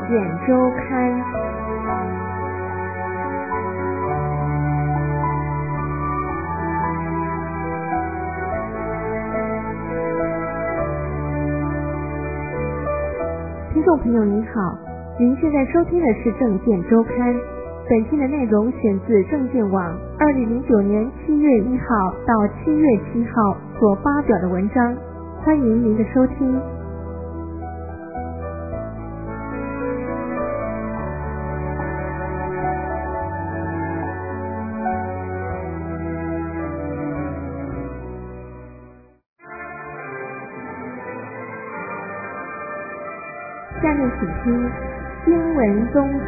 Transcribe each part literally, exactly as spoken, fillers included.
件周刊。听众朋友您好，您现在收听的是政见周刊，本期的内容选自政见网二零零九年七月一号到七月七号所发表的文章，欢迎您的收听。下面请听新闻综合。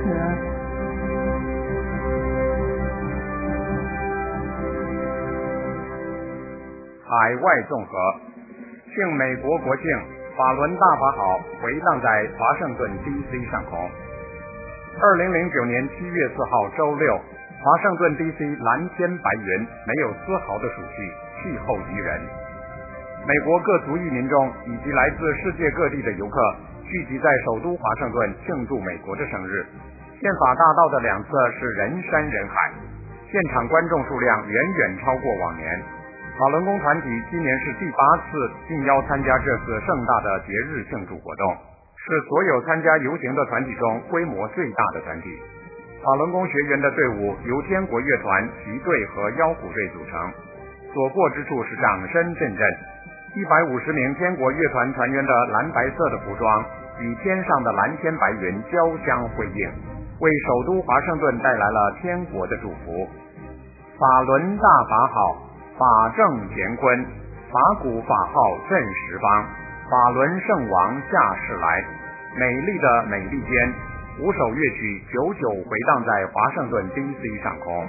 海外综合，庆美国国庆，法轮大法好回荡在华盛顿 D C 上空。二零零九年七月四号周六，华盛顿 D C 蓝天白云，没有丝毫的暑气，气候宜人。美国各族裔民众以及来自世界各地的游客聚集在首都华盛顿庆祝美国的生日。宪法大道的两侧是人山人海，现场观众数量远远超过往年。法轮功团体今年是第八次应邀参加这次盛大的节日庆祝活动，是所有参加游行的团体中规模最大的团体。法轮功学员的队伍由天国乐团、旗队和腰鼓队组成，所过之处是掌声阵阵。一百五十名天国乐团团员的蓝白色的服装与天上的蓝天白云交相辉映，为首都华盛顿带来了天国的祝福。法轮大法好，法正乾坤，法鼓法号震十方，法轮圣王下世来。美丽的美利坚，五首乐曲久久回荡在华盛顿 D C 上空。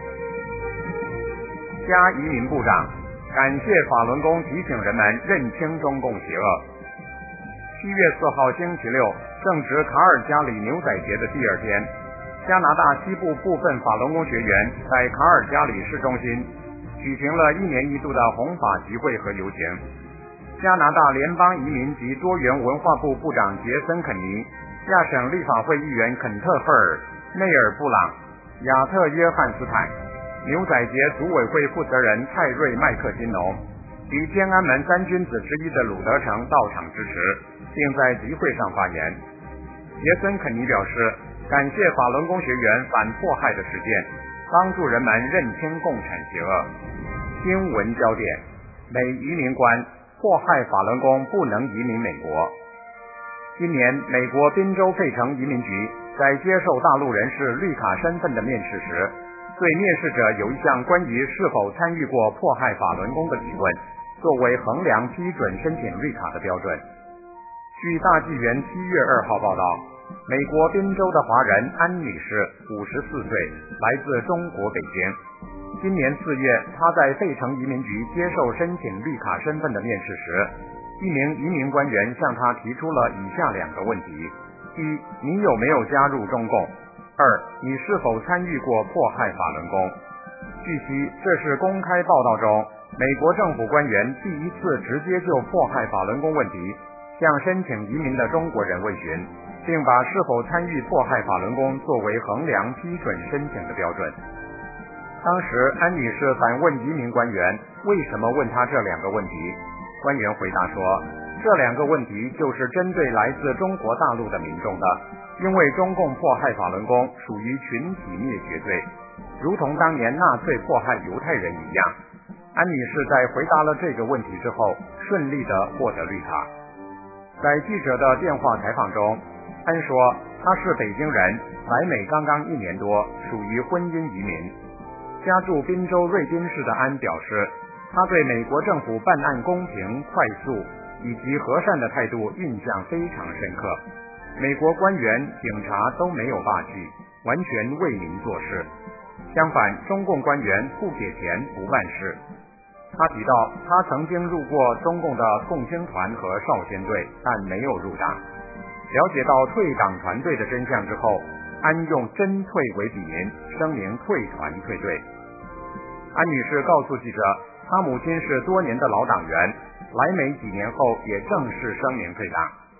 加移民部长感谢法轮功提醒人们认清中共邪恶。七月四号星期六，正值卡尔加里牛仔节的第二天，加拿大西部部分法轮功学员在卡尔加里市中心举行了一年一度的红法集会和游行。加拿大联邦移民及多元文化部部长杰森肯尼、亚省立法会议员肯特赫尔、内尔布朗、亚特约翰斯坦、牛仔节组委会负责人泰瑞麦克金农与天安门三君子之一的鲁德成到场支持，并在集会上发言。杰森肯尼表示，感谢法轮功学员反迫害的实践，帮助人们认清共产邪恶。新闻焦点：美移民官迫害法轮功不能移民美国。今年，美国宾州费城移民局在接受大陆人士绿卡身份的面试时，对面试者有一项关于是否参与过迫害法轮功的提问，作为衡量批准申请绿卡的标准。据大纪元七月二号报道，美国宾州的华人安女士五十四岁，来自中国北京。今年四月，她在费城移民局接受申请绿卡身份的面试时，一名移民官员向她提出了以下两个问题：一，你有没有加入中共？二，你是否参与过迫害法轮功？据悉，这是公开报道中美国政府官员第一次直接就迫害法轮功问题向申请移民的中国人问询，并把是否参与迫害法轮功作为衡量批准申请的标准。当时安女士反问移民官员为什么问她这两个问题，官员回答说，这两个问题就是针对来自中国大陆的民众的，因为中共迫害法轮功属于群体灭绝罪，如同当年纳粹迫害犹太人一样。安女士在回答了这个问题之后，顺利地获得绿卡。在记者的电话采访中，安说她是北京人，来美刚刚一年多，属于婚姻移民。家住宾州瑞宾市的安表示，他对美国政府办案公平、快速以及和善的态度印象非常深刻。美国官员、警察都没有霸气，完全为民做事。相反，中共官员不给钱不办事。他提到，他曾经入过中共的共青团和少先队，但没有入党。了解到退党团队的真相之后，安用真退为笔名，声明退团退队。安女士告诉记者，她母亲是多年的老党员，来美几年后也正式声明退党。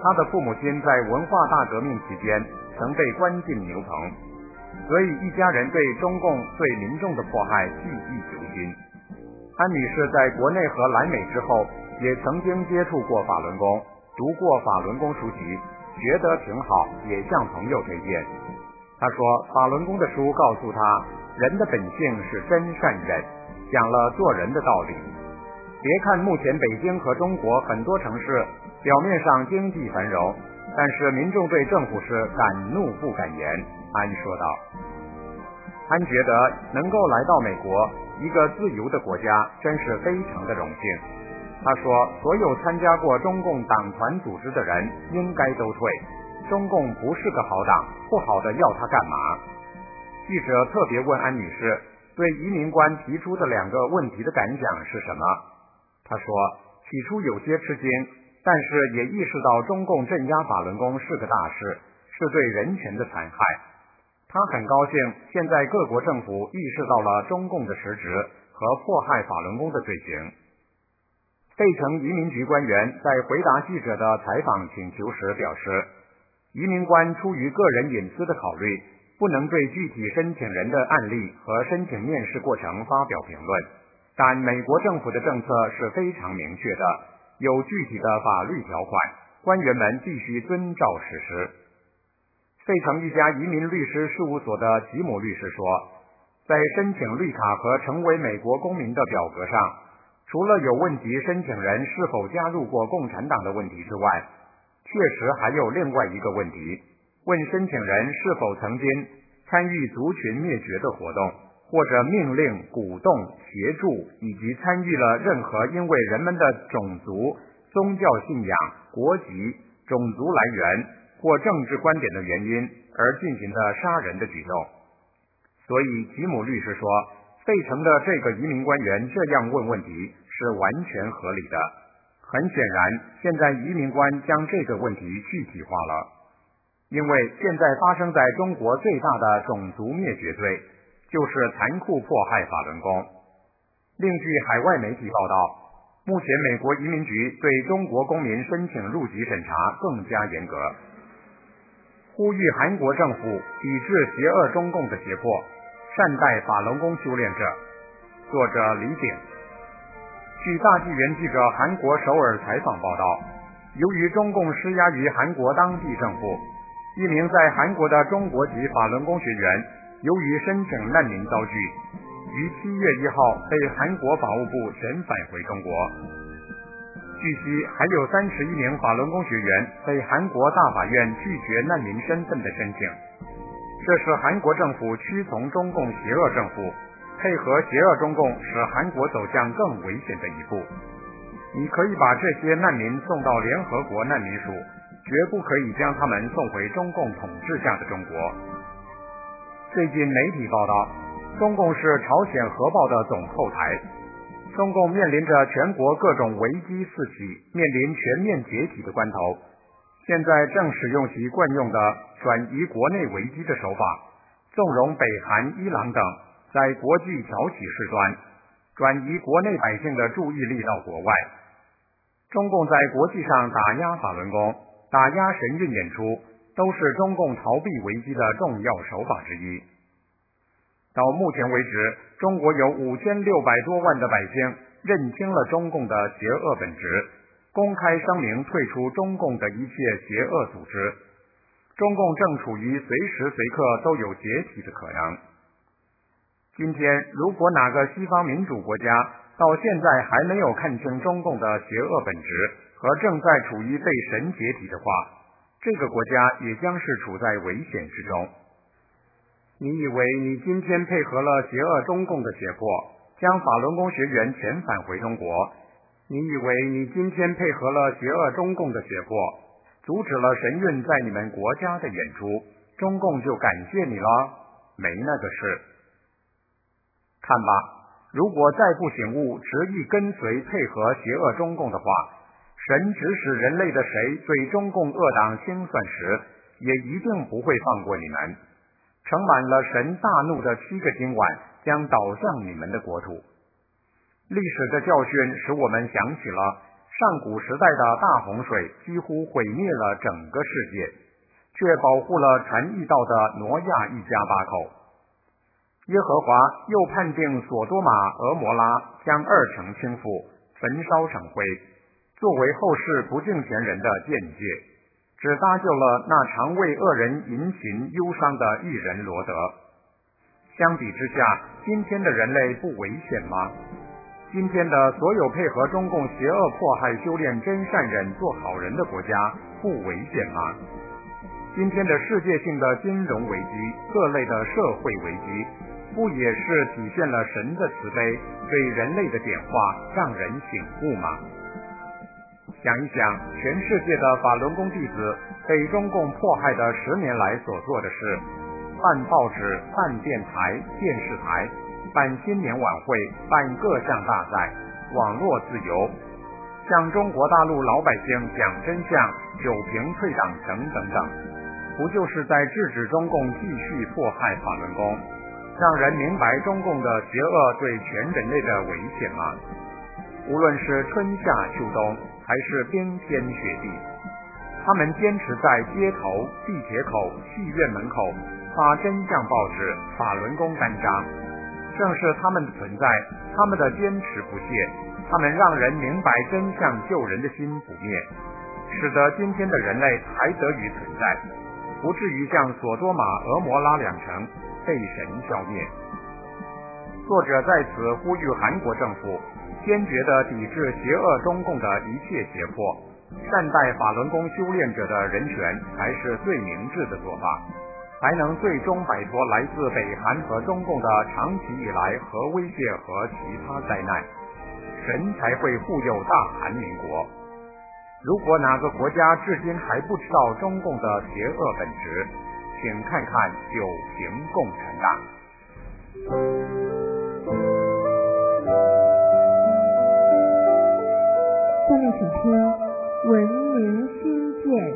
他的父母亲在文化大革命期间曾被关进牛棚，所以一家人对中共对民众的迫害记忆犹新。安女士在国内和来美之后，也曾经接触过法轮功，读过法轮功书籍，觉得挺好，也向朋友推荐。她说，法轮功的书告诉她，人的本性是真善忍，讲了做人的道理。别看目前北京和中国很多城市表面上经济繁荣，但是民众对政府是敢怒不敢言。安说道。安觉得能够来到美国，一个自由的国家，真是非常的荣幸。他说，所有参加过中共党团组织的人应该都退，中共不是个好党，不好的要他干嘛？记者特别问安女士对移民官提出的两个问题的感想是什么。她说，起初有些吃惊，但是也意识到中共镇压法轮功是个大事，是对人权的残害。他很高兴现在各国政府意识到了中共的实质和迫害法轮功的罪行。费城移民局官员在回答记者的采访请求时表示，移民官出于个人隐私的考虑，不能对具体申请人的案例和申请面试过程发表评论，但美国政府的政策是非常明确的，有具体的法律条款，官员们必须遵照实施。费城一家移民律师事务所的吉姆律师说，在申请绿卡和成为美国公民的表格上，除了有问及申请人是否加入过共产党的问题之外，确实还有另外一个问题，问申请人是否曾经参与族群灭绝的活动，或者命令、鼓动、协助以及参与了任何因为人们的种族、宗教信仰、国籍、种族来源或政治观点的原因而进行的杀人的举动。所以吉姆律师说，费城的这个移民官员这样问问题是完全合理的。很显然，现在移民官将这个问题具体化了，因为现在发生在中国最大的种族灭绝罪就是残酷迫害法轮功。另据海外媒体报道，目前美国移民局对中国公民申请入籍审查更加严格，呼吁韩国政府抵制邪恶中共的胁迫，善待法轮功修炼者。作者李鼎。据大纪元记者韩国首尔采访报道，由于中共施压于韩国当地政府，一名在韩国的中国籍法轮功学员由于申请难民遭拒，于七月一号被韩国法务部遣返回中国。据悉，还有三十一名法轮功学员被韩国大法院拒绝难民身份的申请。这是韩国政府屈从中共邪恶政府，配合邪恶中共，使韩国走向更危险的一步。你可以把这些难民送到联合国难民署，绝不可以将他们送回中共统治下的中国。最近媒体报道，中共是朝鲜核爆的总后台，中共面临着全国各种危机四起，面临全面解体的关头，现在正使用其惯用的转移国内危机的手法，纵容北韩、伊朗等在国际挑起事端，转移国内百姓的注意力到国外。中共在国际上打压法轮功，打压神韵演出，都是中共逃避危机的重要手法之一。到目前为止，中国有五千六百多万的百姓认清了中共的邪恶本质，公开声明退出中共的一切邪恶组织。中共正处于随时随刻都有解体的可能。今天，如果哪个西方民主国家到现在还没有看清中共的邪恶本质和正在处于被神解体的话，这个国家也将是处在危险之中。你以为你今天配合了邪恶中共的胁迫，将法轮功学员遣返回中国，你以为你今天配合了邪恶中共的胁迫，阻止了神韵在你们国家的演出，中共就感谢你了？没那个事。看吧，如果再不醒悟，执意跟随配合邪恶中共的话，神指使人类的谁对中共恶党清算时，也一定不会放过你们。盛满了神大怒的七个今晚将倒向你们的国土。历史的教训使我们想起了上古时代的大洪水几乎毁灭了整个世界，却保护了传异道的挪亚一家八口。耶和华又判定索多玛、俄摩拉将二城倾覆，焚烧成灰，作为后世不敬虔人的鉴戒，只搭救了那常为恶人淫行忧伤的义人罗德。相比之下，今天的人类不危险吗？今天的所有配合中共邪恶迫害修炼真善忍做好人的国家不危险吗？今天的世界性的金融危机，各类的社会危机，不也是体现了神的慈悲对人类的点化，让人醒悟吗？想一想，全世界的法轮功弟子被中共迫害的十年来所做的事，办报纸、办电台、电视台，办新年晚会，办各项大赛，网络自由，向中国大陆老百姓讲真相，九平退党等等等，不就是在制止中共继续迫害法轮功，让人明白中共的邪恶对全人类的危险吗？无论是春夏秋冬，还是冰天雪地，他们坚持在街头、地铁口、戏院门口发真相报纸、法轮功单张。正是他们的存在，他们的坚持不懈，他们让人明白真相救人的心不灭，使得今天的人类还得以存在，不至于像索多玛、俄摩拉两城被神消灭。作者在此呼吁韩国政府坚决地抵制邪恶中共的一切胁迫，善待法轮功修炼者的人权才是最明智的做法，才能最终摆脱来自北韩和中共的长期以来核威胁和其他灾难，神才会护佑大韩民国。如果哪个国家至今还不知道中共的邪恶本质，请看看九平共产党。 下面请听文明新建。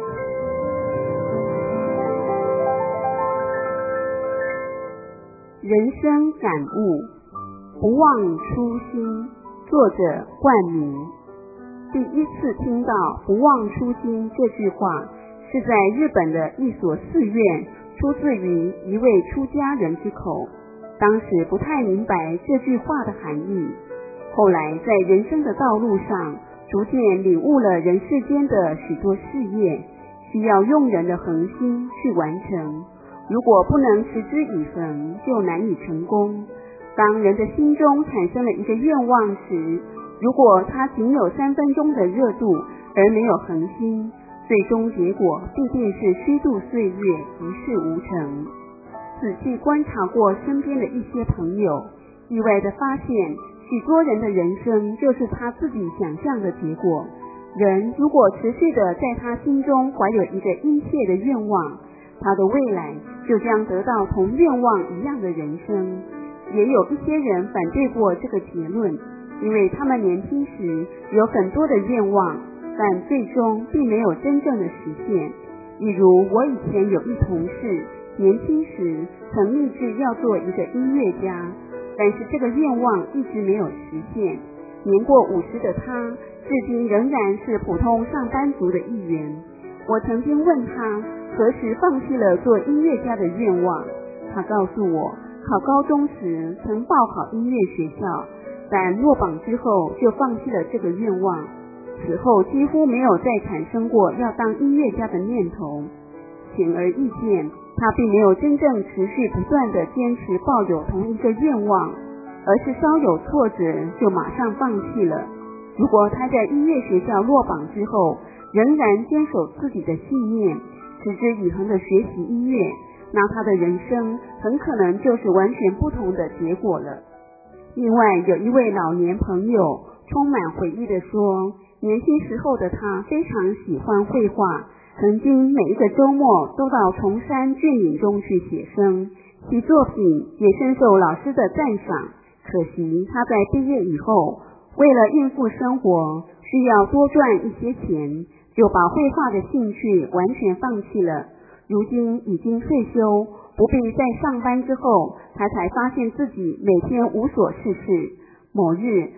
人生感悟，不忘初心。作者冠名。第一次听到不忘初心这句话，是在日本的一所寺院，出自于一位出家人之口。当时不太明白这句话的含义，后来在人生的道路上逐渐领悟了人世间的许多事业需要用人的恒心去完成，如果不能持之以恒，就难以成功。当人的心中产生了一个愿望时，如果他仅有三分钟的热度而没有恒心，最终结果必定是虚度岁月，一事无成。仔细观察过身边的一些朋友，意外地发现许多人的人生就是他自己想象的结果。人如果持续地在他心中怀有一个殷切的愿望，他的未来就将得到同愿望一样的人生。也有一些人反对过这个结论，因为他们年轻时有很多的愿望，但最终并没有真正的实现。例如我以前有一同事，年轻时曾立志要做一个音乐家，但是这个愿望一直没有实现。年过五十的他，至今仍然是普通上班族的一员。我曾经问他何时放弃了做音乐家的愿望，他告诉我，考高中时曾报考音乐学校，但落榜之后就放弃了这个愿望，此后几乎没有再产生过要当音乐家的念头。显而易见，他并没有真正持续不断地坚持抱有同一个愿望，而是稍有挫折就马上放弃了。如果他在音乐学校落榜之后仍然坚守自己的信念，持之以恒地学习音乐，那他的人生很可能就是完全不同的结果了。另外有一位老年朋友充满回忆地说，年轻时候的他非常喜欢绘画，曾经每一个周末都到崇山峻岭中去写生，其作品也深受老师的赞赏。可惜他在毕业以后，为了应付生活，需要多赚一些钱，就把绘画的兴趣完全放弃了。如今已经退休，不必再上班之后，他才发现自己每天无所事事。某日，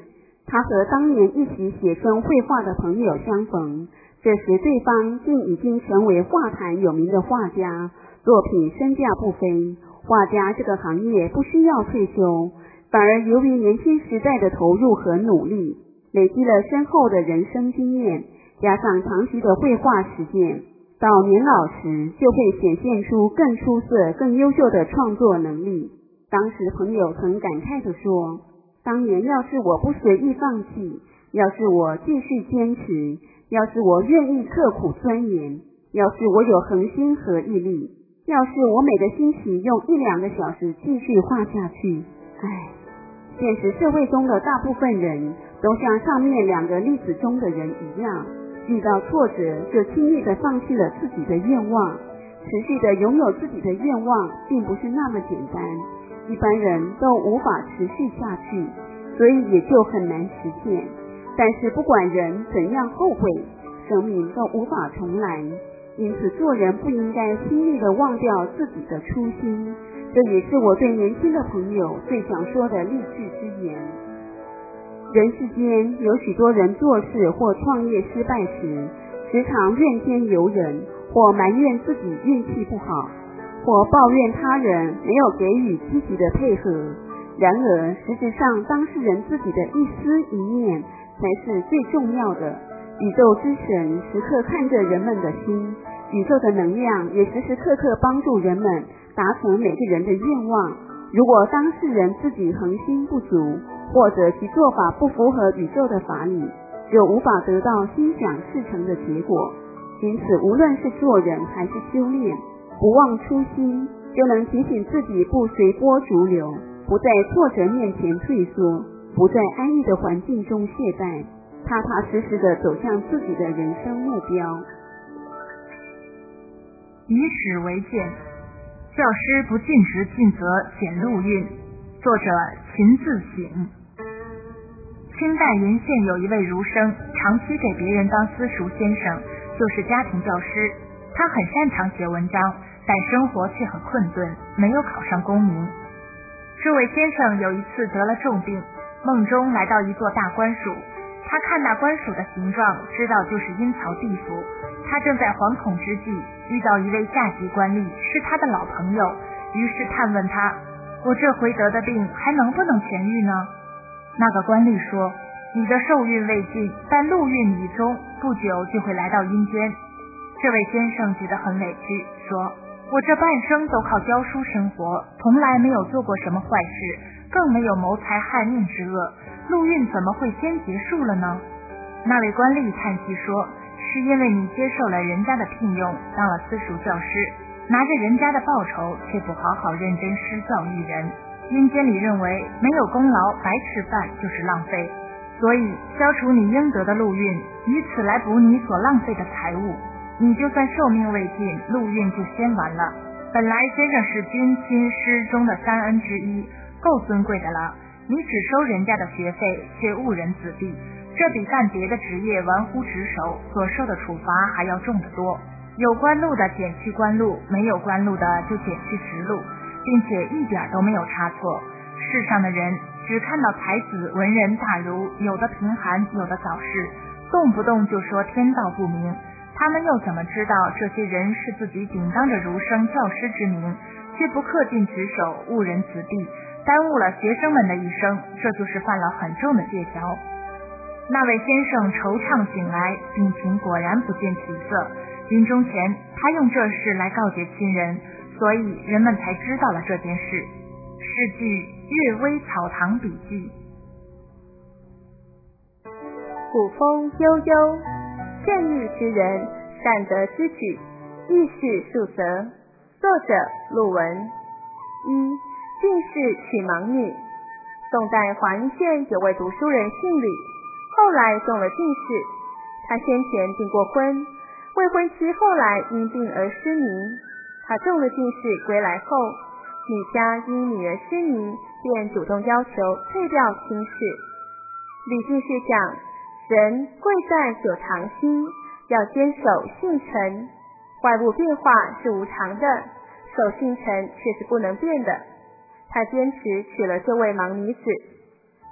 他和当年一起写生绘画的朋友相逢，这时对方竟已经成为画坛有名的画家，作品身价不菲。画家这个行业不需要退休，反而由于年轻时代的投入和努力，累积了深厚的人生经验，加上长期的绘画实践，到年老时就会显现出更出色、更优秀的创作能力。当时朋友曾感慨地说，当年要是我不随意放弃，要是我继续坚持，要是我愿意刻苦钻研，要是我有恒心和毅力，要是我每个星期用一两个小时继续画下去。唉，现实社会中的大部分人都像上面两个例子中的人一样，遇到挫折就轻易地放弃了自己的愿望。持续地拥有自己的愿望并不是那么简单，一般人都无法持续下去，所以也就很难实现。但是不管人怎样后悔，生命都无法重来，因此做人不应该轻易地忘掉自己的初心。这也是我对年轻的朋友最想说的励志之言。人世间有许多人做事或创业失败时，时常怨天尤人，或埋怨自己运气不好，或抱怨他人没有给予积极的配合。然而实质上，当事人自己的一思一念才是最重要的。宇宙之神时刻看着人们的心，宇宙的能量也时时刻刻帮助人们达成每个人的愿望。如果当事人自己恒心不足，或者其做法不符合宇宙的法理，就无法得到心想事成的结果。因此无论是做人还是修炼，不忘初心，就能提醒自己不随波逐流，不在挫折面前退缩，不在安逸的环境中懈怠，踏踏实实地走向自己的人生目标。 以史为鉴，教师不尽职尽责显路运。作者秦自省。清代云县有一位儒生，长期给别人当私塾先生，就是家庭教师。他很擅长写文章，但生活却很困顿，没有考上功名。这位先生有一次得了重病，梦中来到一座大官署，他看那官署的形状，知道就是阴曹地府。他正在惶恐之际，遇到一位下级官吏，是他的老朋友，于是探问他，我这回得的病还能不能痊愈呢？那个官吏说，你的寿运未尽，但禄运已终，不久就会来到阴间。这位先生觉得很委屈，说，我这半生都靠教书生活，从来没有做过什么坏事，更没有谋财害命之恶，禄运怎么会先结束了呢？那位官吏叹息说，是因为你接受了人家的聘用，当了私塾教师，拿着人家的报酬，却不好好认真施教育人。阴间里认为没有功劳白吃饭就是浪费，所以消除你应得的禄运，以此来补你所浪费的财物。你就算寿命未尽，禄运就先完了。本来先生是君亲师中的三恩之一，够尊贵的了，你只收人家的学费，却误人子弟，这比干别的职业玩忽职守所受的处罚还要重得多。有官禄的减去官禄，没有官禄的就减去职禄，并且一点都没有差错。世上的人只看到才子文人大儒，有的贫寒，有的早逝，动不动就说天道不明，他们又怎么知道这些人是自己顶当着儒生教师之名，却不恪尽职守，误人子弟，耽误了学生们的一生，这就是犯了很重的戒条。那位先生惆怅醒来，病情果然不见起色，临终前他用这事来告诫亲人，所以人们才知道了这件事。是据《阅微草堂笔记》。 古风悠悠，正义之人，善德之举，亦是数则。作者陆文。一、进士娶盲女。宋代华阴县有位读书人姓吕，后来中了进士。他先前订过婚，未婚妻后来因病而失明。他中了进士归来后，女家因女儿失明，便主动要求退掉亲事。吕进士讲，人贵在久长心，要坚守性诚，外物变化是无常的，守性诚却是不能变的。他坚持娶了这位盲女子。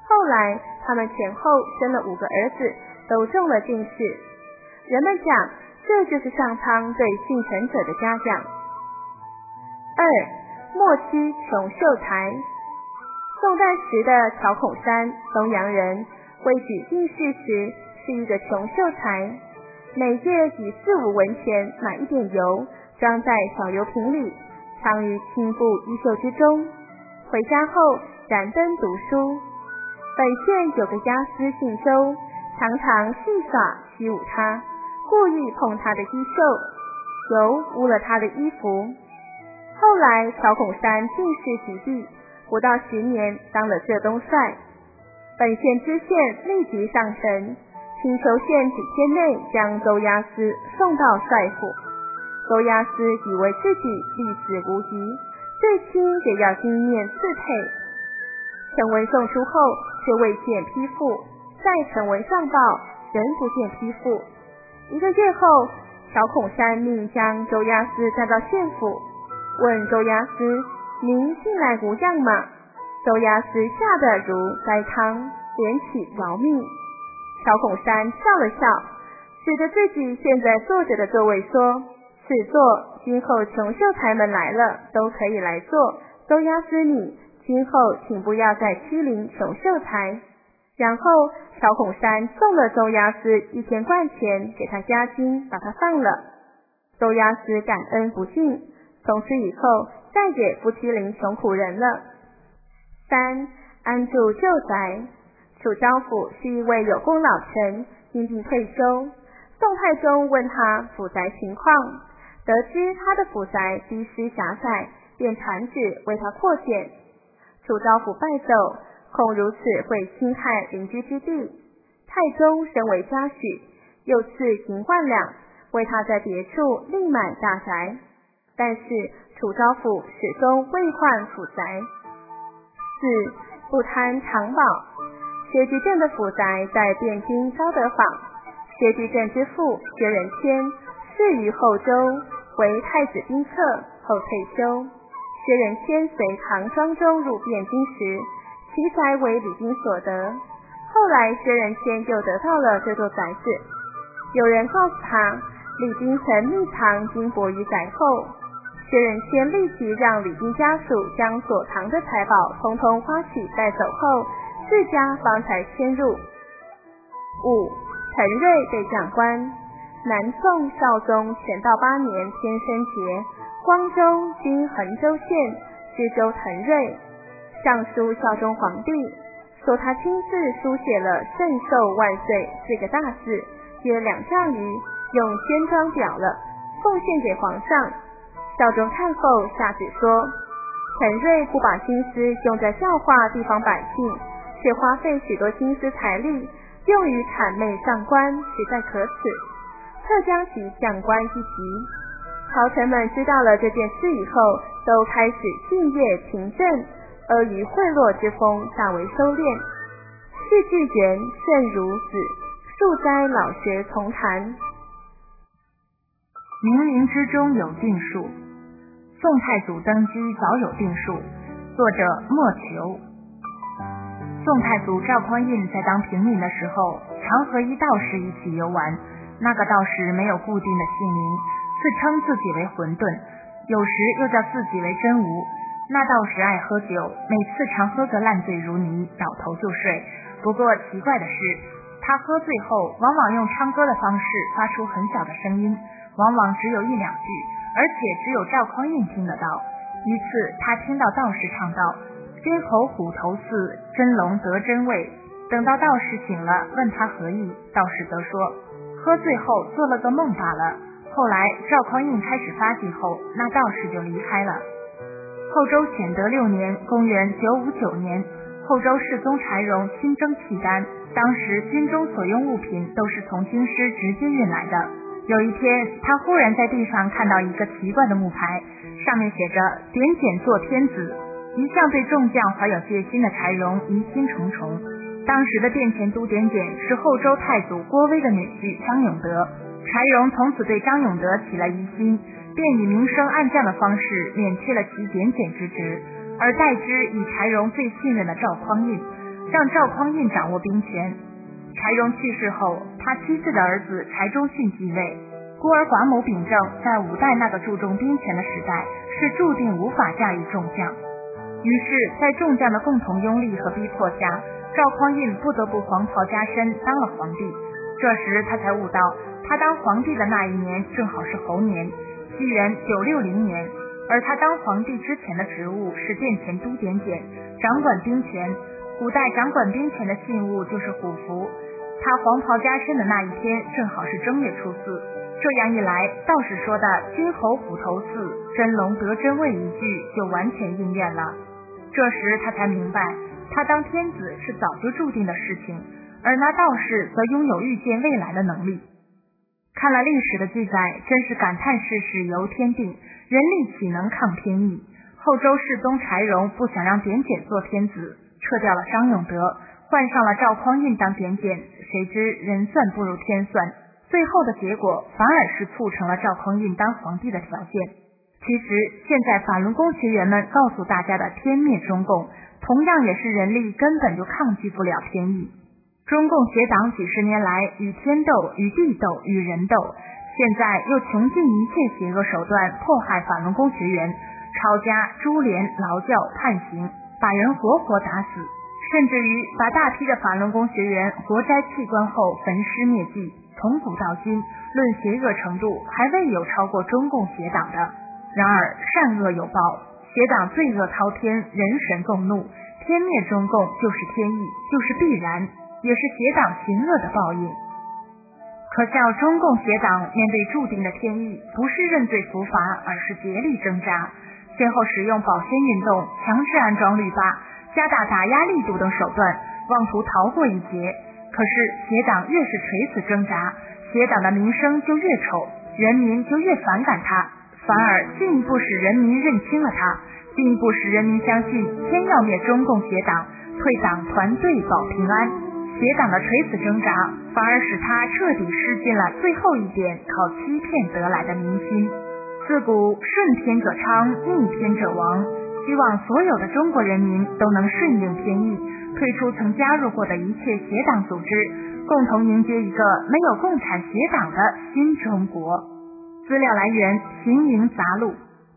后来他们前后生了五个儿子，都中了进士。人们讲，这就是上苍对幸存者的嘉奖。二、莫欺穷秀才。宋代时的乔孔山，东阳人，挥举进士时是一个穷秀才，每月以四五文钱买一点油，装在小油瓶里，藏于青布衣袖之中。回家后燃灯读书。本县有个押司姓周，常常戏耍欺侮他，故意碰他的衣袖，油污了他的衣服。后来乔孔山进士及第，不到十年当了浙东帅。本县知县立即上呈，请求县几天内将周押司送到帅府。周押司以为自己必死无疑，最轻也要金面四佩。呈文送出后，却未见批复，再呈文上报，仍不见批复。一个月后，乔孔山命将周押司带到县府，问周押司：“您近来无恙吗？”周押司吓得如栽汤，连起饶命。乔孔山笑了笑，指着自己现在坐着的座位说：“此座今后穷秀才们来了都可以来坐，周押司你今后请不要再欺凌穷秀才。”然后乔孔山送了周押司一千贯钱，给他押金，把他放了。周押司感恩不尽，从此以后再也不欺凌穷苦人了。三、安住旧宅。楚昭府是一位有功老臣，因病退休。宋太宗问他府宅情况，得知他的府宅低湿狭窄，便传旨为他扩建。楚昭府败奏，恐如此会侵害邻居之地。太宗深为嘉许，又赐银万两，为他在别处另买大宅。但是楚昭府始终未换府宅。四、不贪长保。薛居正的府宅在汴京昭德坊，薛居正之父薛仁谦仕于后周，为太子兵策，后退休。薛仁谦随唐庄宗入汴京时，其宅为李丁所得。后来薛仁谦又得到了这座宅子，有人告诉他，李丁曾密藏金帛于宅后。薛仁谦立即让李丁家属将所藏的财宝通通花起带走后，自家方才迁入。五、陈瑞被降官。南宋孝宗乾道八年天生节，光州今衡州县知州陈瑞上书孝宗皇帝，说他亲自书写了“圣寿万岁”四个大字，约两丈余，用宣装裱了，奉献给皇上。孝宗看后下旨说，陈瑞不把心思用在教化地方百姓，却花费许多心思财力用于谄媚上官，实在可耻，特将其降官一级。朝臣们知道了这件事以后，都开始敬业勤政，阿谀贿赂之风大为收敛。世至元圣孺子，数哉老学从谈。 冥冥之中有定数。宋太祖登基早有定数。作者莫求。宋太祖赵匡胤在当平民的时候，常和一道士一起游玩。那个道士没有固定的姓名，自称自己为混沌，有时又叫自己为真吾。那道士爱喝酒，每次常喝个烂醉如泥，倒头就睡。不过奇怪的是，他喝醉后往往用唱歌的方式发出很小的声音，往往只有一两句，而且只有赵匡胤听得到。一次他听到道士唱道：“君侯虎头似，真龙得真位。”等到道士醒了，问他何意，道士则说喝醉后做了个梦罢了。后来赵匡胤开始发迹后，那道士就离开了。后周显德六年，公元九五九年，后周世宗柴荣亲征契丹，当时军中所用物品都是从京师直接运来的。有一天，他忽然在地上看到一个奇怪的木牌，上面写着“点检做天子”。一向对众将怀有戒心的柴荣疑心重重。当时的殿前都点检是后周太祖郭威的女婿张永德，柴荣从此对张永德起了疑心，便以明升暗降的方式免去了其点检之职，而代之以柴荣最信任的赵匡胤。 让赵匡胤掌握兵权。柴荣去世后，他妻子的儿子柴忠训继位，孤儿寡母秉政，在五代那个注重兵权的时代，是注定无法驾驭众将。于是，在众将的共同拥立和逼迫下，赵匡胤不得不黄袍加身，当了皇帝。这时他才悟到，他当皇帝的那一年正好是猴年，西元九六零年，而他当皇帝之前的职务是殿前都点检，掌管兵权。古代掌管兵权的信物就是虎符，他黄袍加身的那一天正好是正月初四。这样一来，道士说的金猴虎头刺，真龙得真位一句就完全应验了。这时他才明白，他当天子是早就注定的事情，而那道士则拥有预见未来的能力。看了历史的记载，真是感叹世事由天定，人力岂能抗天意。后周世宗柴荣不想让点检做天子，撤掉了张永德，换上了赵匡胤当点检，谁知人算不如天算，最后的结果反而是促成了赵匡胤当皇帝的条件。其实现在法轮功学员们告诉大家的天灭中共，同样也是人力根本就抗拒不了天意。中共学党几十年来与天斗、与地斗、与人斗，现在又穷尽一切邪恶手段迫害法轮功学员，抄家、株连、劳教、判刑，把人活活打死，甚至于把大批的法轮功学员活摘器官后焚尸灭迹。从古到今，论邪恶程度还未有超过中共邪党的。然而善恶有报，邪党罪恶滔天，人神共怒，天灭中共就是天意，就是必然，也是邪党行恶的报应。可笑中共邪党面对注定的天意，不是认罪伏法，而是竭力挣扎，先后使用保鲜运动、强制安装绿疤、加大打压力度等手段，妄图逃过一劫。可是邪党越是垂死挣扎，邪党的名声就越丑，人民就越反感他，反而进一步使人民认清了他，进一步使人民相信天要灭中共邪党，退党团队保平安。邪党的垂死挣扎，反而使他彻底失尽了最后一点靠欺骗得来的民心。自古顺天者昌，逆天者亡，希望所有的中国人民都能顺应天意，退出曾加入过的一切邪党组织，共同迎接一个没有共产邪党的新中国。资料来源：行营杂录。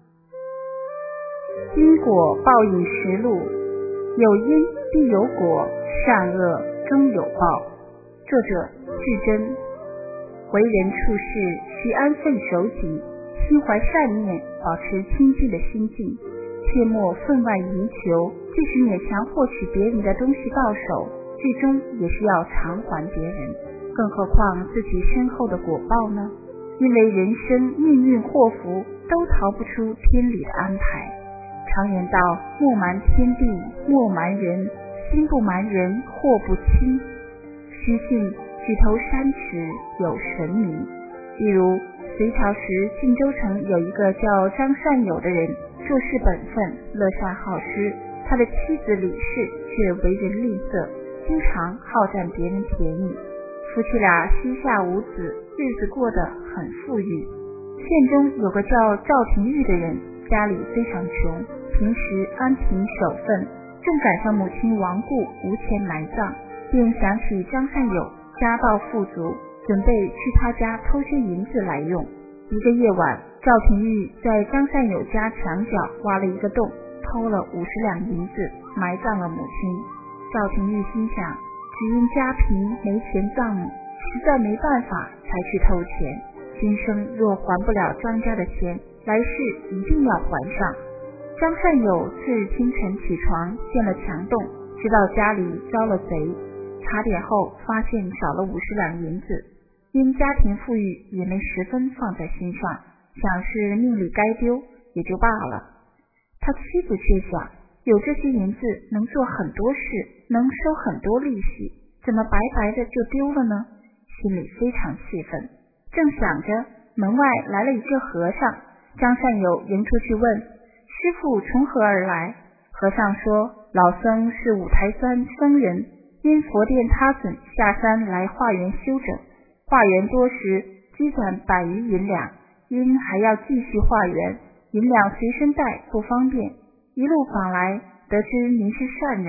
因果报应实录，有因必有果，善恶终有报。作者：至真。为人处事需安分守己，心怀善念，保持清净的心境，切莫分外营求，即使勉强获取别人的东西到手，最终也是要偿还别人，更何况自己身后的果报呢？因为人生命运祸福都逃不出天理的安排。常言道，莫瞒天地，莫瞒人，心不瞒人，祸不侵。须信举头三尺有神明。例如隋朝时，晋州城有一个叫张善友的人，做事本分，乐善好施，他的妻子李氏却为人吝啬，经常好占别人便宜。夫妻俩膝下无子，日子过得很富裕。县中有个叫赵廷玉的人，家里非常穷，平时安贫守分，正赶上母亲亡故无钱埋葬，便想起张善友家道富足，准备去他家偷些银子来用。一个夜晚，赵廷玉在张善友家墙角挖了一个洞，偷了五十两银子，埋葬了母亲。赵廷玉心想，只因家贫没钱葬母，实在没办法才去偷钱，今生若还不了张家的钱，来世一定要还上。张善友次日清晨起床，见了墙洞，知道家里遭了贼，查点后发现少了五十两银子，因家庭富裕也没十分放在心上，想是命里该丢也就罢了。他妻子却想，有这些银子能做很多事，能收很多利息，怎么白白的就丢了呢？心里非常气愤。正想着，门外来了一个和尚，张善友迎出去问，师父从何而来？和尚说，老僧是五台山僧人，因佛殿塌损下山来化缘修整，化缘多时积攒百余银两，因还要继续化缘，银两随身带不方便，一路访来得知您是善人，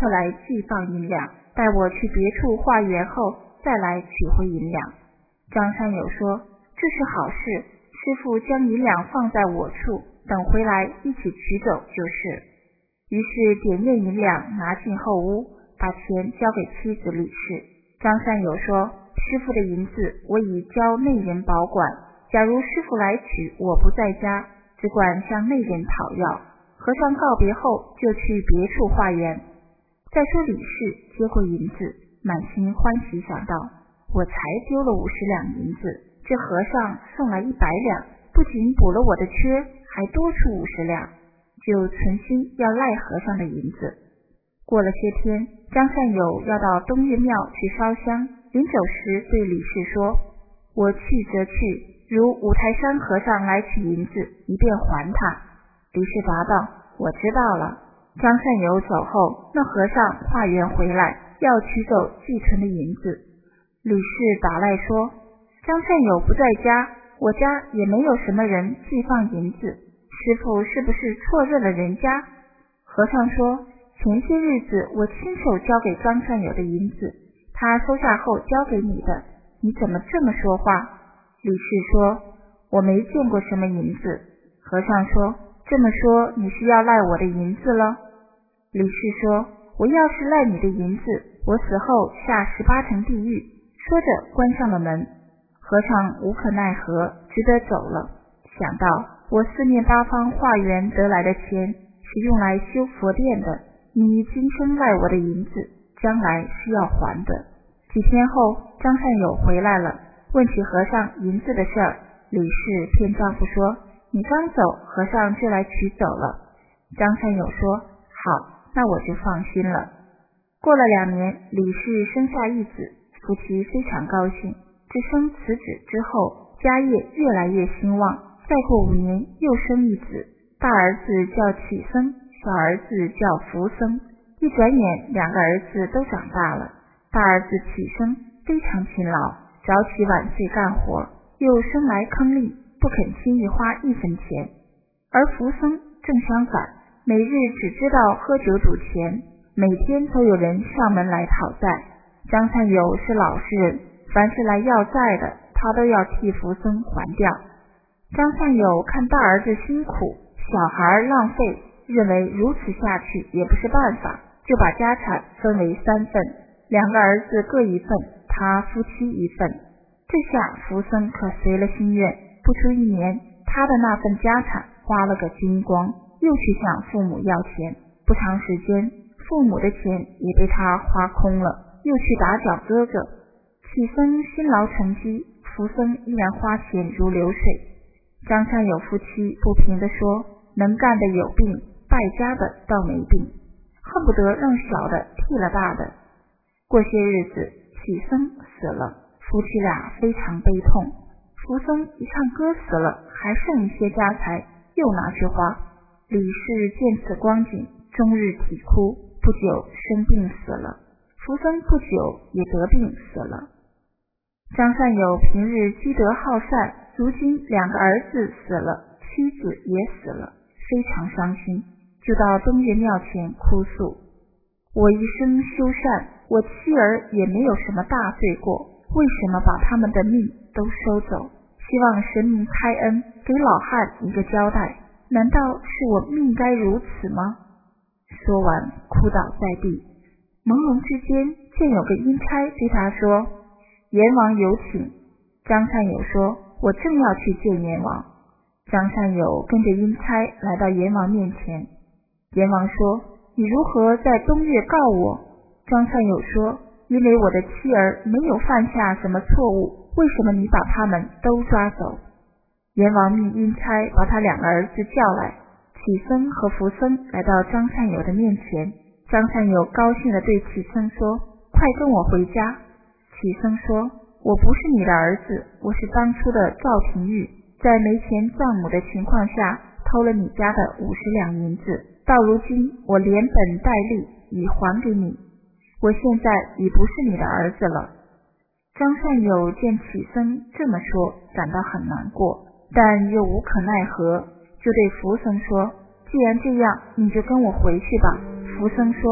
特来寄放银两，待我去别处化缘后再来取回银两。张善友说，这是好事，师父将银两放在我处，等回来一起取走就是。于是点验银两拿进后屋，把钱交给妻子李氏。张善友说，师父的银子我已交内人保管，假如师父来取，我不在家，只管向内人讨要。和尚告别后就去别处化缘。再说李氏接过银子，满心欢喜，想到我才丢了五十两银子，这和尚送来一百两，不仅补了我的缺，还多出五十两，就存心要赖和尚的银子。过了些天，张善友要到东岳庙去烧香，临走时对李氏说，我去则去，如五台山和尚来取银子，一便还他。李氏答道，我知道了。张善友走后，那和尚化缘回来，要取走寄存的银子。李氏打赖说，张善友不在家，我家也没有什么人寄放银子，师父是不是错认了人家？和尚说，前些日子我亲手交给张善友的银子，他收下后交给你的，你怎么这么说话？李氏说，我没见过什么银子。和尚说，这么说你是要赖我的银子了？李氏说，我要是赖你的银子，我死后下十八层地狱。说着关上了门。和尚无可奈何，只得走了。想到我四面八方化缘得来的钱是用来修佛殿的，你今生赖我的银子，将来是要还的。几天后，张善友回来了，问起和尚银子的事儿。李氏骗丈夫说，你刚走，和尚就来取走了。张善友说，好，那我就放心了。过了两年，李氏生下一子，夫妻非常高兴。自生此子之后，家业越来越兴旺。再过五年，又生一子，大儿子叫启僧，小儿子叫福僧。一转眼，两个儿子都长大了。大儿子启僧非常勤劳，早起晚睡干活，又生来坑吝，不肯轻易花一分钱。而福僧正相反，每日只知道喝酒赌钱，每天都有人上门来讨债。张善友是老实人，凡是来要债的，他都要替福僧还掉。张善友看大儿子辛苦，小孩浪费，认为如此下去也不是办法，就把家产分为三份，两个儿子各一份，他夫妻一份。这下福僧可随了心愿，不出一年，他的那份家产花了个精光，又去向父母要钱。不长时间，父母的钱也被他花空了，又去打搅哥哥。启僧辛劳成疾，福僧依然花钱如流水。张善友夫妻不平地说，能干的有病，败家的倒没病，恨不得让小的替了大的。过些日子，启僧死了，夫妻俩非常悲痛。福僧一看哥死了，还剩一些家财，又拿去花。李氏见此光景，终日啼哭，不久生病死了。福僧不久也得病死了。张善友平日积德好善，如今两个儿子死了，妻子也死了，非常伤心，就到东岳庙前哭诉，我一生修善，我妻儿也没有什么大罪过，为什么把他们的命都收走？希望神明开恩，给老汉一个交代，难道是我命该如此吗？说完哭倒在地。朦胧之间，见有个阴差对他说，阎王有请。张善友说，我正要去见阎王。张善友跟着阴差来到阎王面前。阎王说，你如何在东岳告我？张善友说，因为我的妻儿没有犯下什么错误，为什么你把他们都抓走？阎王命阴差把他两个儿子叫来，启僧和福僧来到张善友的面前。张善友高兴地对启僧说，快跟我回家。启僧说，我不是你的儿子，我是当初的赵廷玉，在没钱葬母的情况下偷了你家的五十两银子，到如今我连本带利已还给你，我现在已不是你的儿子了。张善友见启僧这么说，感到很难过，但又无可奈何，就对福僧说，既然这样，你就跟我回去吧。福僧说，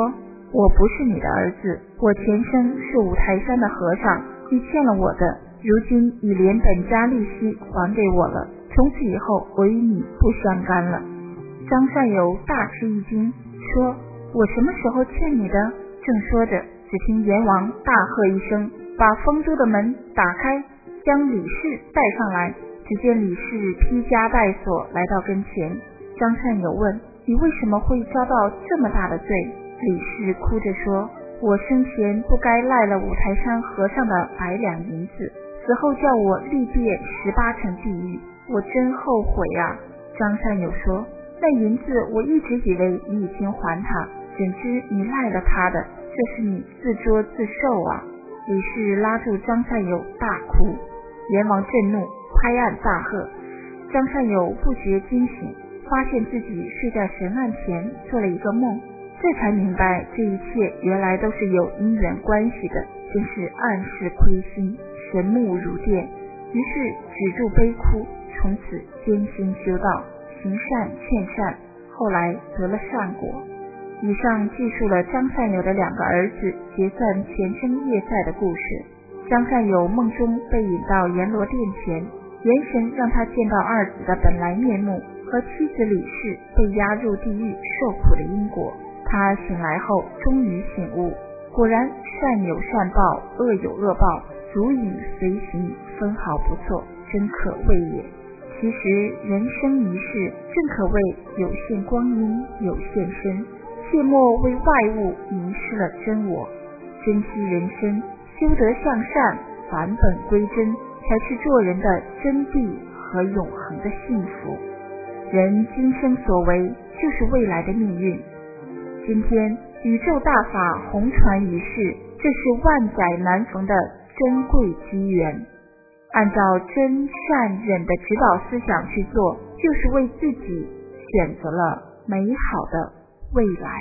我不是你的儿子，我前生是五台山的和尚，你欠了我的，如今已连本加利息还给我了，从此以后我与你不相干了。张善友大吃一惊，说：我什么时候欠你的？正说着，只听阎王大喝一声，把丰州的门打开，将李氏带上来。只见李氏披枷带锁来到跟前，张善友问：你为什么会遭到这么大的罪？李氏哭着说：我生前不该赖了五台山和尚的百两银子，死后叫我历遍十八层地狱，我真后悔啊。张善友说：那银子我一直以为你已经还他，怎知你赖了他的，这是你自作自受啊。李氏拉住张善友大哭，阎王震怒，拍案大喝。张善友不觉惊醒，发现自己睡在神案前做了一个梦，这才明白这一切原来都是有因缘关系的，真是暗室亏心，神目如电。于是止住悲哭，从此艰辛修道，行善劝善，后来得了善果。以上记述了张善友的两个儿子结算前生业债的故事。张善友梦中被引到阎罗殿前，阎神让他见到二子的本来面目和妻子李氏被押入地狱受苦的因果。他醒来后终于醒悟，果然善有善报，恶有恶报，足以随行，分毫不错，真可畏也。其实人生一世，正可谓有限光阴，有限身，切莫为外物迷失了真我。珍惜人生，修德向善，返本归真，才是做人的真谛和永恒的幸福。人今生所为，就是未来的命运。今天宇宙大法红传于世，这是万载难逢的珍贵机缘。按照真善忍的指导思想去做，就是为自己选择了美好的未来。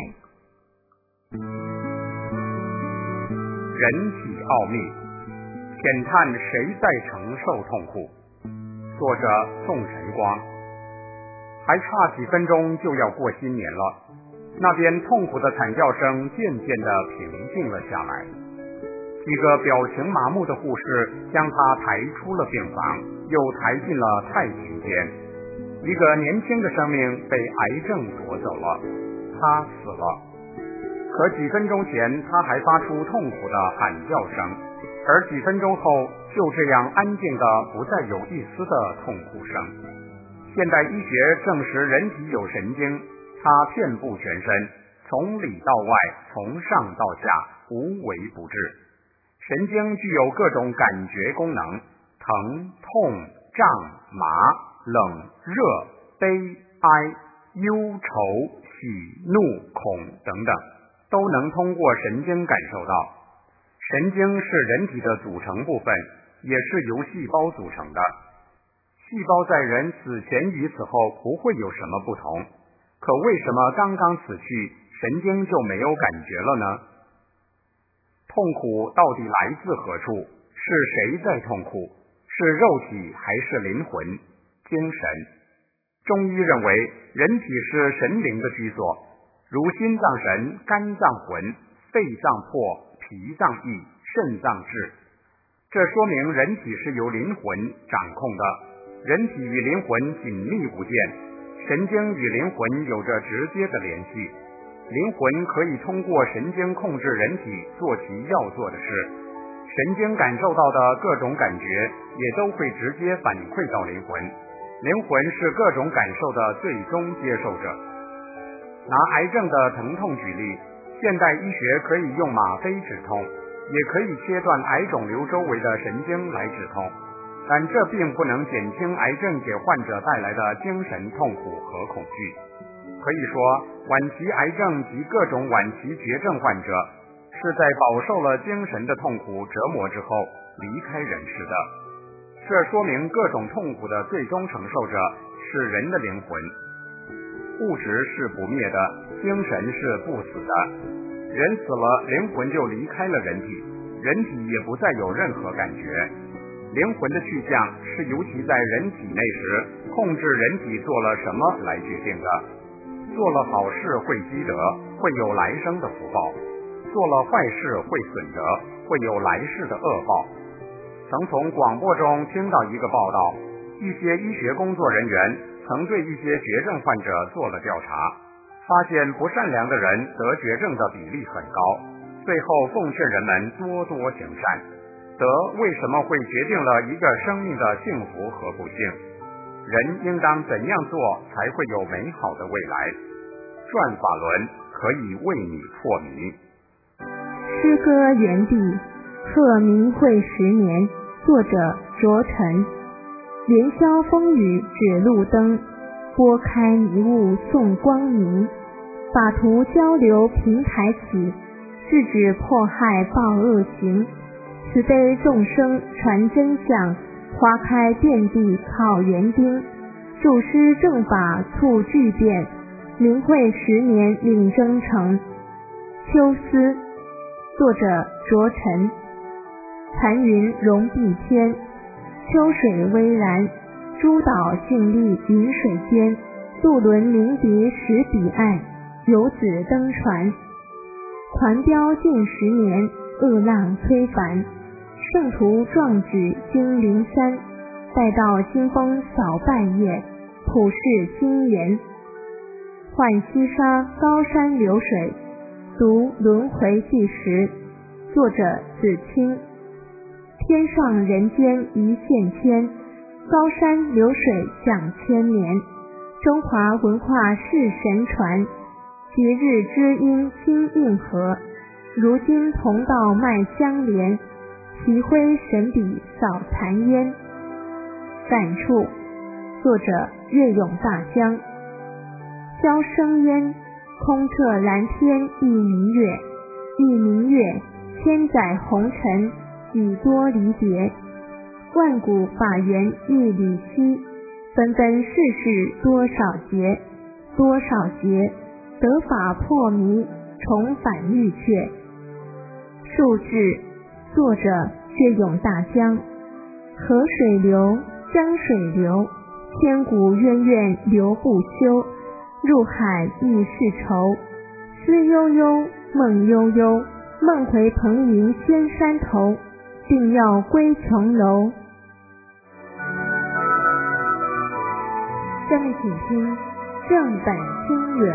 人体奥秘，浅探谁在承受痛苦。作者宋晨光。还差几分钟就要过新年了，那边痛苦的惨叫声渐渐地平静了下来。几个表情麻木的护士将他抬出了病房，又抬进了太平间。一个年轻的生命被癌症夺走了，他死了。可几分钟前他还发出痛苦的喊叫声，而几分钟后就这样安静的不再有一丝的痛苦声。现代医学证实人体有神经，它遍布全身，从里到外，从上到下，无微不至。神经具有各种感觉功能，疼、痛、胀、麻、冷、热、悲、哀、忧、愁、喜、怒、恐等等，都能通过神经感受到。神经是人体的组成部分，也是由细胞组成的。细胞在人死前与死后不会有什么不同，可为什么刚刚死去，神经就没有感觉了呢？痛苦到底来自何处？是谁在痛苦？是肉体还是灵魂、精神？中医认为人体是神灵的居所，如心脏神、肝脏魂、肺脏魄、脾脏意、肾脏志。这说明人体是由灵魂掌控的，人体与灵魂紧密无间，神经与灵魂有着直接的联系。灵魂可以通过神经控制人体做其要做的事，神经感受到的各种感觉也都会直接反馈到灵魂，灵魂是各种感受的最终接受者。拿癌症的疼痛举例，现代医学可以用吗啡止痛，也可以切断癌肿瘤周围的神经来止痛，但这并不能减轻癌症给患者带来的精神痛苦和恐惧。可以说，晚期癌症及各种晚期绝症患者是在饱受了精神的痛苦折磨之后离开人世的。这说明各种痛苦的最终承受者是人的灵魂。物质是不灭的，精神是不死的。人死了，灵魂就离开了人体，人体也不再有任何感觉。灵魂的去向是由其在人体内时控制人体做了什么来决定的。做了好事会积德，会有来生的福报； 做了坏事会损德，会有来世的恶报。曾从广播中听到一个报道，一些医学工作人员曾对一些绝症患者做了调查，发现不善良的人得绝症的比例很高，最后奉劝人们多多行善。德为什么会决定了一个生命的幸福和不幸？人应当怎样做才会有美好的未来？转法轮可以为你破迷。 诗歌园地，贺明会十年，作者卓晨。连宵风雨指路灯，拨开迷雾送光明。法图交流平台起，制止迫害报恶行。慈悲众生传真相，花开遍地靠园丁。著师正法促巨变，明慧十年领征程。秋思，作者卓晨。残云容碧天，秋水微然，诸岛静立云水间。渡轮鸣笛十彼岸，游子登船。团标近十年，恶浪摧凡。圣徒壮举经灵山，待到清风扫半夜，普世经言。浣溪沙高山流水，读轮回第十，作者子清。天上人间一线牵，高山流水讲千年。中华文化是神传，节日知音经运河。如今同道脉相连，齐挥神笔扫残烟。感触，作者岳永大江。萧生烟，空彻蓝天一明月。一明月，千载红尘几多离别。万古法缘一缕稀，纷纷世事多少劫。多少劫，得法破迷，重返玉阙。数志，作者岳永大江。河水流，江水流，千古渊源流不休。入海亦是愁，思悠悠，梦悠悠。梦回蓬瀛仙山头，定要归琼楼。下面请听正本清源。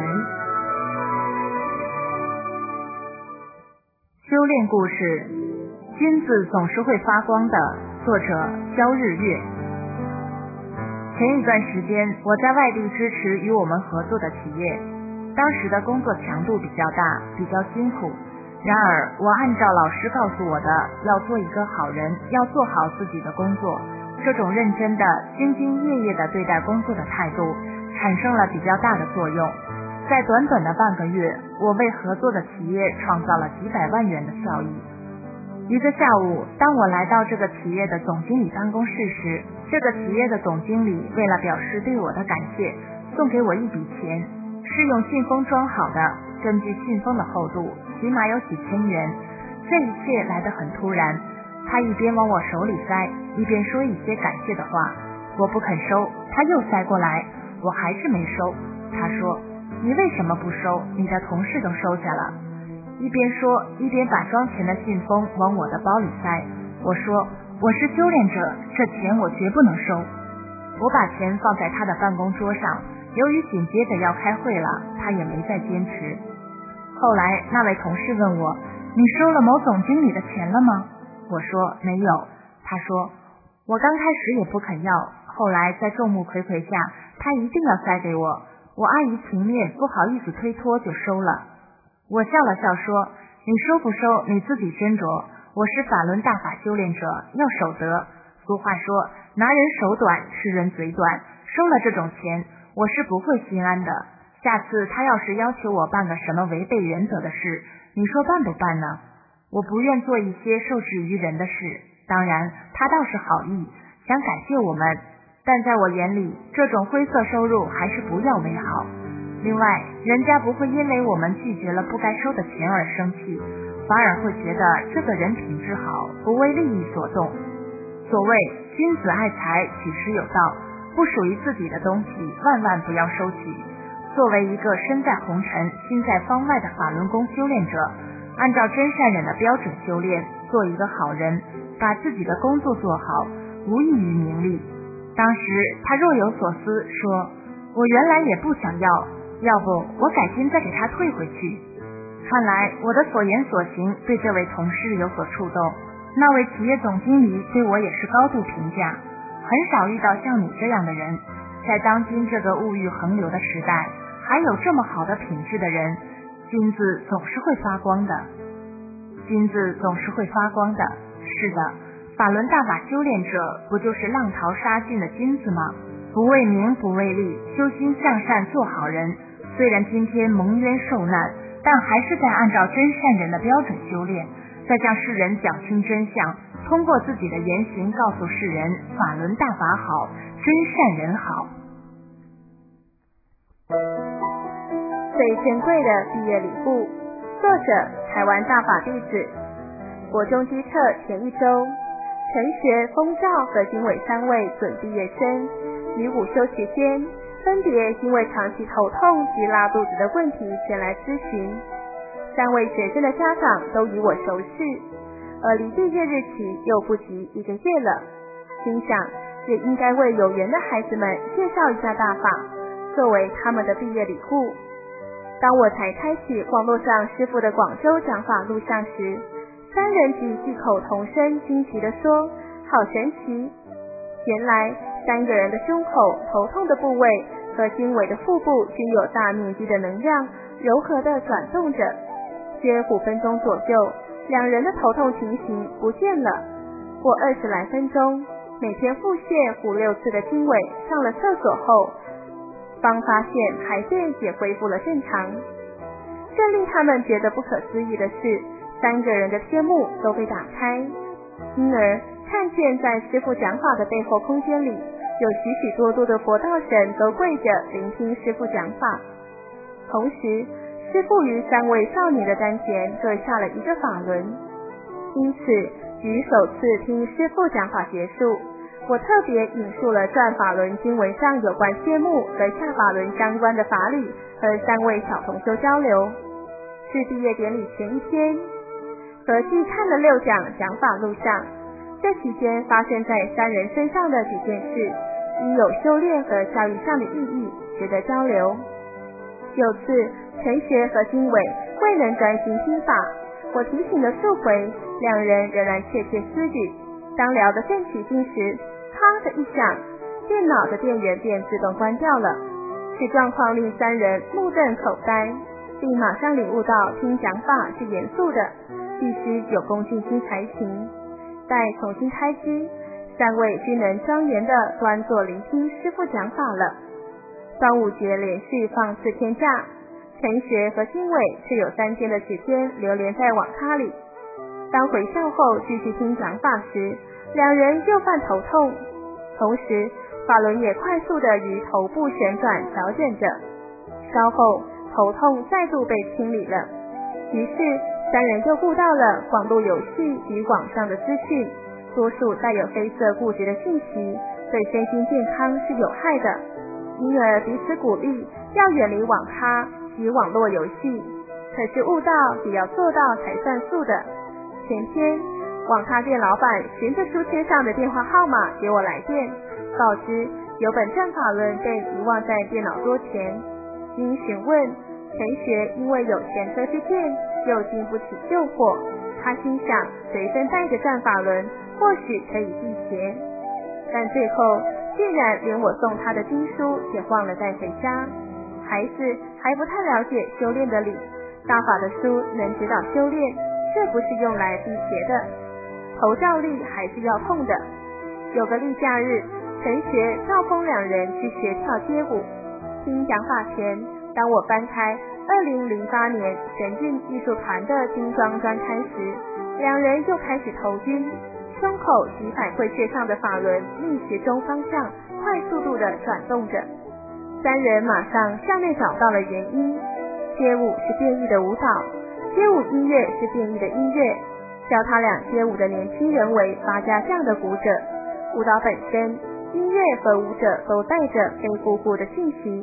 修炼故事，金子总是会发光的，作者焦日月。前一段时间，我在外地支持与我们合作的企业，当时的工作强度比较大，比较辛苦。然而，我按照老师告诉我的，要做一个好人，要做好自己的工作，这种认真的、兢兢业业的对待工作的态度，产生了比较大的作用。在短短的半个月，我为合作的企业创造了几百万元的效益。一个下午，当我来到这个企业的总经理办公室时，这个企业的总经理为了表示对我的感谢，送给我一笔钱，是用信封装好的，根据信封的厚度，起码有几千元。这一切来得很突然，他一边往我手里塞，一边说一些感谢的话。我不肯收，他又塞过来，我还是没收。他说：“你为什么不收？你的同事都收下了。”一边说，一边把装钱的信封往我的包里塞。我说：“我是修炼者，这钱我绝不能收。”我把钱放在他的办公桌上，由于紧接着要开会了，他也没再坚持。后来那位同事问我：“你收了某总经理的钱了吗？”我说：“没有。”他说：“我刚开始也不肯要，后来在众目睽睽下，他一定要塞给我，我碍于情面，不好意思推脱，就收了。”我笑了笑说：“你收不收你自己斟酌，我是法轮大法修炼者，要守德。俗话说，拿人手短，吃人嘴短，收了这种钱，我是不会心安的。下次他要是要求我办个什么违背原则的事，你说办不办呢？我不愿做一些受制于人的事。当然，他倒是好意，想感谢我们，但在我眼里，这种灰色收入还是不要为好。另外，人家不会因为我们拒绝了不该收的钱而生气，反而会觉得这个人品质好，不为利益所动。所谓君子爱财，取之有道，不属于自己的东西，万万不要收取。作为一个身在红尘、心在方外的法轮功修炼者， 按照真善忍的标准修炼，做一个好人，把自己的工作做好，无异于名利。当时他若有所思，说：我原来也不想要，要不我改天再给他退回去。看来我的所言所行对这位同事有所触动，那位企业总经理对我也是高度评价。很少遇到像你这样的人，在当今这个物欲横流的时代，还有这么好的品质的人，金子总是会发光的。金子总是会发光的，是的，法轮大法修炼者不就是浪淘沙尽的金子吗？不为名不为利，修心向善做好人，虽然今天蒙冤受难，但还是在按照真善人的标准修炼，在向世人讲清真相，通过自己的言行告诉世人法轮大法好，真善人好。 最珍贵的毕业礼物，作者台湾大法弟子。国中机测前一周，陈学、封照和经纬三位准毕业生于午休期间，分别因为长期头痛及拉肚子的问题前来咨询。三位学生的家长都与我熟识，而离毕业日期又不及一个月了，心想也应该为有缘的孩子们介绍一下大法，作为他们的毕业礼物。当我才开启网络上师父的广州讲法录像时，三人即异口同声惊奇地说：好神奇！原来三个人的胸口、头痛的部位和经纬的腹部均有大面积的能量柔和地转动着，约五分钟左右，两人的头痛情形不见了。过二十来分钟，每天腹泻五六次的经纬上了厕所后，方发现排便也恢复了正常。更令他们觉得不可思议的是，三个人的天幕都被打开，因而看见在师父讲法的背后空间里，有许许多多的佛道神都跪着聆听师父讲法。同时，师父于三位少年的丹田各下了一个法轮。因此，于首次听师父讲法结束，我特别引述了转法轮经文上有关天幕和下法轮相关的法理，和三位小同修交流。是毕业典礼前一天，合计看了六讲讲法录像，这期间发生在三人身上的几件事，亦有修炼和教育上的意义，值得交流。有次陈学和经纬未能专心听法，我提醒了数回，两人仍然窃窃私语。当聊得正起劲时，啪的一响，电脑的电源便自动关掉了。此状况令三人目瞪口呆，并马上领悟到听讲法是严肃的，必须有恭敬心才行。待重新开机，三位均能庄严地端坐聆听师父讲法了。端午节连续放四天假，陈学和经纬却有三天的时间流连在网咖里。当回校后继续听讲法时，两人又犯头痛，同时法轮也快速地于头部旋转调整着。稍后头痛再度被清理了，于是三人又顾到了网络游戏与网上的资讯，多数带有黑色固执的信息，对身心健康是有害的，因而彼此鼓励要远离网咖及网络游戏。可是悟道也要做到才算数的。前天网咖店老板循着书签上的电话号码给我来电，告知有本正法轮被遗忘在电脑桌前。经询问，陈学因为有前车之鉴，又经不起诱惑，他心想随身带着正法轮或许可以辟邪，但最后竟然连我送他的经书也忘了带回家。孩子还不太了解修炼的理，大法的书能指导修炼，这不是用来辟邪的，头照例还是要痛的。有个例假日，陈学赵峰两人去学跳街舞。听讲法前，当我翻开二零零八年神韵艺术团的精装专刊时，两人又开始头晕，胸口及反馈穴上的法轮逆时钟方向快速度地转动着。三人马上向内找到了原因，街舞是变异的舞蹈，街舞音乐是变异的音乐，教他俩街舞的年轻人为八家将的舞者，舞蹈本身、音乐和舞者都带着非姑姑的信息，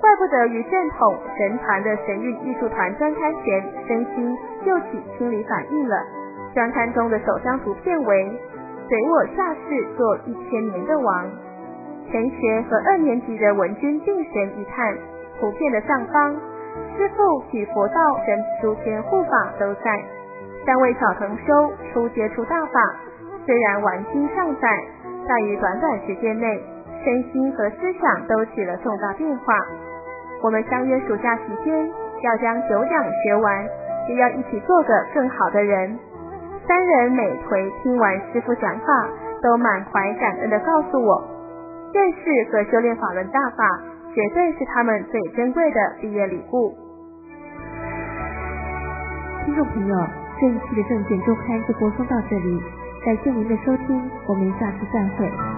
怪不得于正统神团的神韵艺术团专刊前，身心就起清理反应了。专刊中的首张图片为随我下世做一千年的王，全学和二年级的文君定神一看，图片的上方，师父与佛道神诸天护法都在。三位小同修初接触大法，虽然玩心尚在，在于短短时间内，身心和思想都起了重大变化。我们相约暑假期间要将九讲学完，也要一起做个更好的人。三人每回听完师父讲法，都满怀感恩地告诉我，认识和修炼法轮大法，绝对是他们最珍贵的毕业礼物。 听众朋友，这一期的证件周刊就播送到这里，感谢您的收听，我们下次再会。